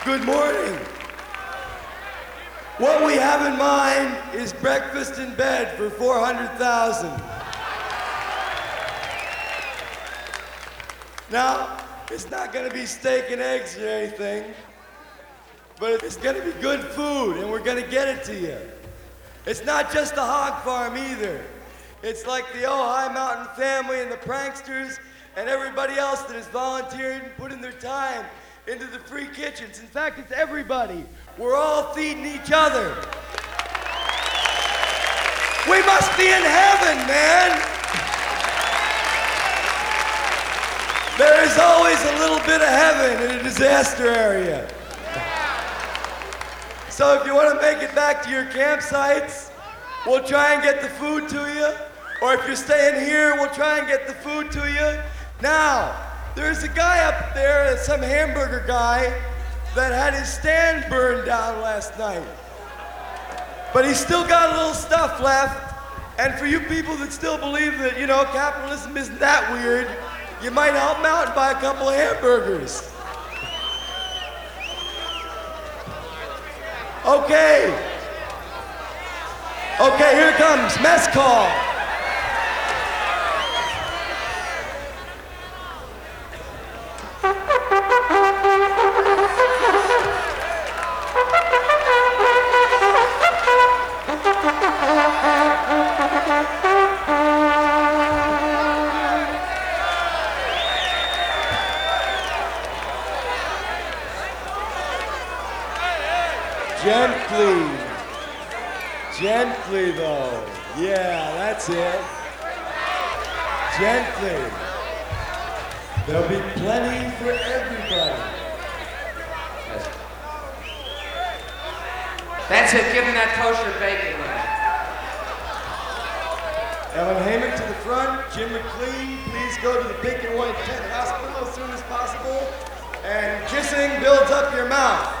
Good morning. What we have in mind is breakfast in bed for 400,000. Now, it's not gonna be steak and eggs or anything, but it's gonna be good food and we're gonna get it to you. It's not just the hog farm either. It's like the Ojai Mountain family and the pranksters and everybody else that has volunteered and put in their time into the free kitchens. In fact, it's everybody. We're all feeding each other. We must be in heaven, man. There is always a little bit of heaven in a disaster area. So if you want to make it back to your campsites, we'll try and get the food to you. Or if you're staying here, we'll try and get the food to you. Now, there's a guy up there, some hamburger guy, that had his stand burned down last night. But he's still got a little stuff left. And for you people that still believe that, capitalism isn't that weird, you might help him out and buy a couple of hamburgers. Okay. Okay, here comes mess call. Gently. Gently, though. Yeah, that's it. Gently. There'll be plenty for everybody. That's it. Give him that kosher bacon. Ellen Heyman to the front. Jim McLean, please go to the Pink and White Tent Hospital as soon as possible. And kissing builds up your mouth.